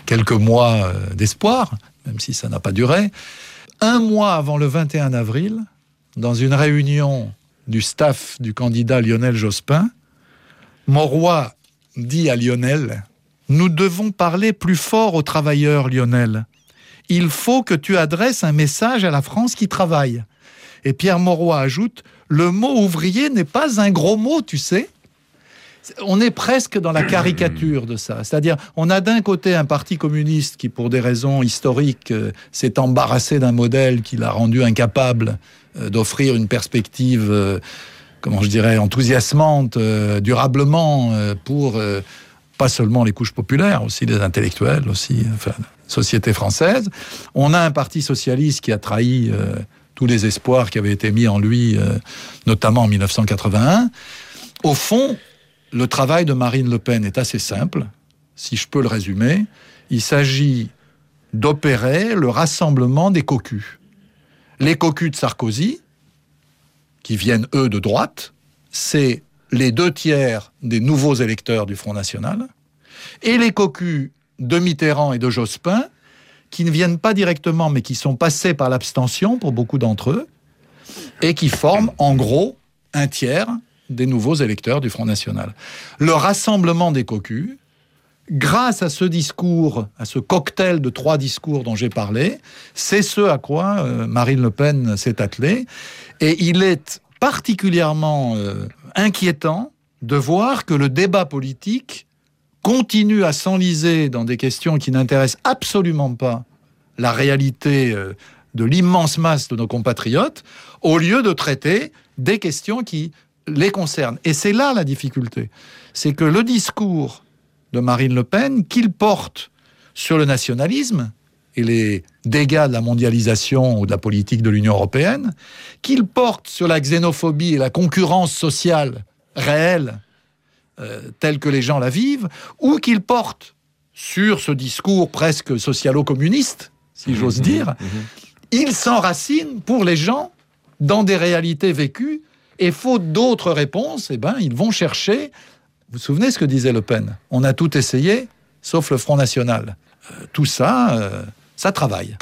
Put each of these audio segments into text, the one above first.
quelques mois d'espoir, même si ça n'a pas duré. Un mois avant le 21 avril, dans une réunion du staff du candidat Lionel Jospin, Mauroy dit à Lionel « Nous devons parler plus fort aux travailleurs, Lionel. Il faut que tu adresses un message à la France qui travaille. » Et Pierre Mauroy ajoute « Le mot ouvrier n'est pas un gros mot, tu sais. » On est presque dans la caricature de ça. C'est-à-dire, on a d'un côté un parti communiste qui, pour des raisons historiques, s'est embarrassé d'un modèle qui l'a rendu incapable d'offrir une perspective, enthousiasmante, durablement, pour pas seulement les couches populaires, aussi les intellectuels, aussi, société française. On a un parti socialiste qui a trahi tous les espoirs qui avaient été mis en lui, notamment en 1981. Au fond, le travail de Marine Le Pen est assez simple, si je peux le résumer. Il s'agit d'opérer le rassemblement des cocus. Les cocus de Sarkozy, qui viennent, eux, de droite, c'est les 2/3 des nouveaux électeurs du Front National, et les cocus de Mitterrand et de Jospin, qui ne viennent pas directement, mais qui sont passés par l'abstention, pour beaucoup d'entre eux, et qui forment, en gros, 1/3 des nouveaux électeurs du Front National. Le rassemblement des cocus, grâce à ce discours, à ce cocktail de 3 discours dont j'ai parlé, c'est ce à quoi Marine Le Pen s'est attelée. Et il est particulièrement inquiétant de voir que le débat politique continue à s'enliser dans des questions qui n'intéressent absolument pas la réalité de l'immense masse de nos compatriotes, au lieu de traiter des questions qui les concernent. Et c'est là la difficulté. C'est que le discours de Marine Le Pen, qu'il porte sur le nationalisme et les dégâts de la mondialisation ou de la politique de l'Union européenne, qu'il porte sur la xénophobie et la concurrence sociale réelle, telle que les gens la vivent, ou qu'il porte sur ce discours presque socialo-communiste, si j'ose dire, il s'enracine pour les gens dans des réalités vécues. Et faute d'autres réponses, ils vont chercher... Vous vous souvenez ce que disait Le Pen ? On a tout essayé, sauf le Front National. Tout ça, ça travaille.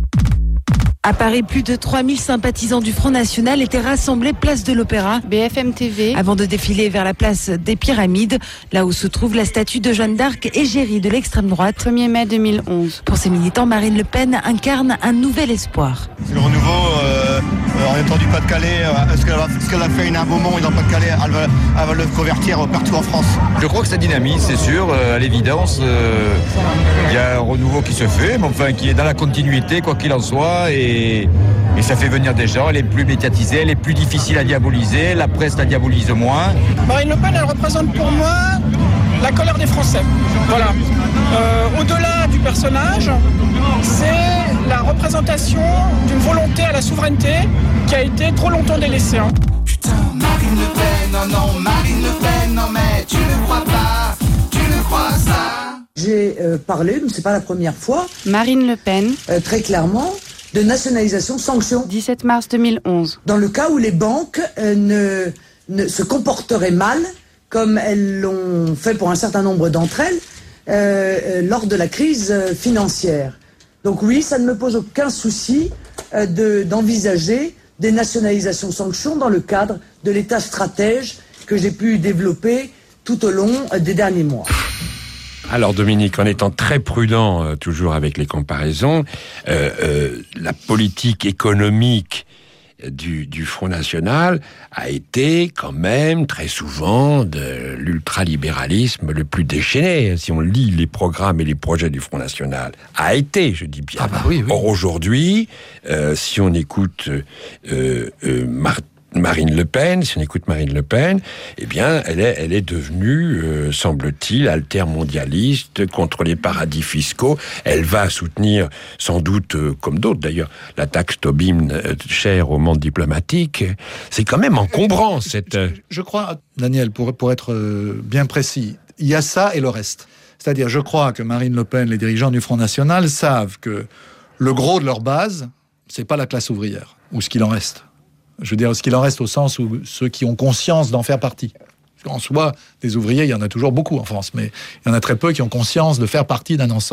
À Paris, plus de 3000 sympathisants du Front National étaient rassemblés place de l'Opéra, BFM TV, avant de défiler vers la place des Pyramides, là où se trouve la statue de Jeanne d'Arc, égérie de l'extrême droite. 1er mai 2011. Pour ces militants, Marine Le Pen incarne un nouvel espoir. C'est le renouveau, en étant du Pas-de-Calais, ce qu'elle a fait à un moment dans le Pas-de-Calais, elle va le convertir partout en France. Je crois que ça dynamise, c'est sûr, à l'évidence. Il y a un renouveau qui se fait, mais enfin qui est dans la continuité, quoi qu'il en soit, et ça fait venir des gens, elle est plus médiatisée, elle est plus difficile à diaboliser, la presse la diabolise moins. Marine Le Pen, elle représente pour moi la colère des Français. Voilà. Au-delà du personnage, c'est la représentation d'une volonté à la souveraineté qui a été trop longtemps délaissée. Putain, Marine Le Pen, non, Marine Le Pen, non mais tu ne crois pas, tu ne crois ça. J'ai parlé, mais c'est pas la première fois, Marine Le Pen, très clairement, de nationalisation sanction. 17 mars 2011. Dans le cas où les banques ne se comporteraient mal, comme elles l'ont fait pour un certain nombre d'entre elles, lors de la crise financière. Donc oui, ça ne me pose aucun souci d'envisager des nationalisations sanctions dans le cadre de l'état stratège que j'ai pu développer tout au long des derniers mois. Alors Dominique, en étant très prudent, toujours avec les comparaisons, la politique économique du Front National a été quand même très souvent de l'ultralibéralisme le plus déchaîné. Si on lit les programmes et les projets du Front National, a été, je dis bien. Oui. Or aujourd'hui, si on écoute Marine Le Pen, eh bien, elle est devenue, semble-t-il, altermondialiste contre les paradis fiscaux. Elle va soutenir, sans doute, comme d'autres d'ailleurs, la taxe Tobin chère au monde diplomatique. C'est quand même encombrant, cette... Je crois, Daniel, pour être bien précis, il y a ça et le reste. C'est-à-dire, je crois que Marine Le Pen, les dirigeants du Front National, savent que le gros de leur base, c'est pas la classe ouvrière, ou ce qu'il en reste. Je veux dire, ce qu'il en reste au sens où ceux qui ont conscience d'en faire partie. En soi, des ouvriers, il y en a toujours beaucoup en France, mais il y en a très peu qui ont conscience de faire partie d'un ensemble.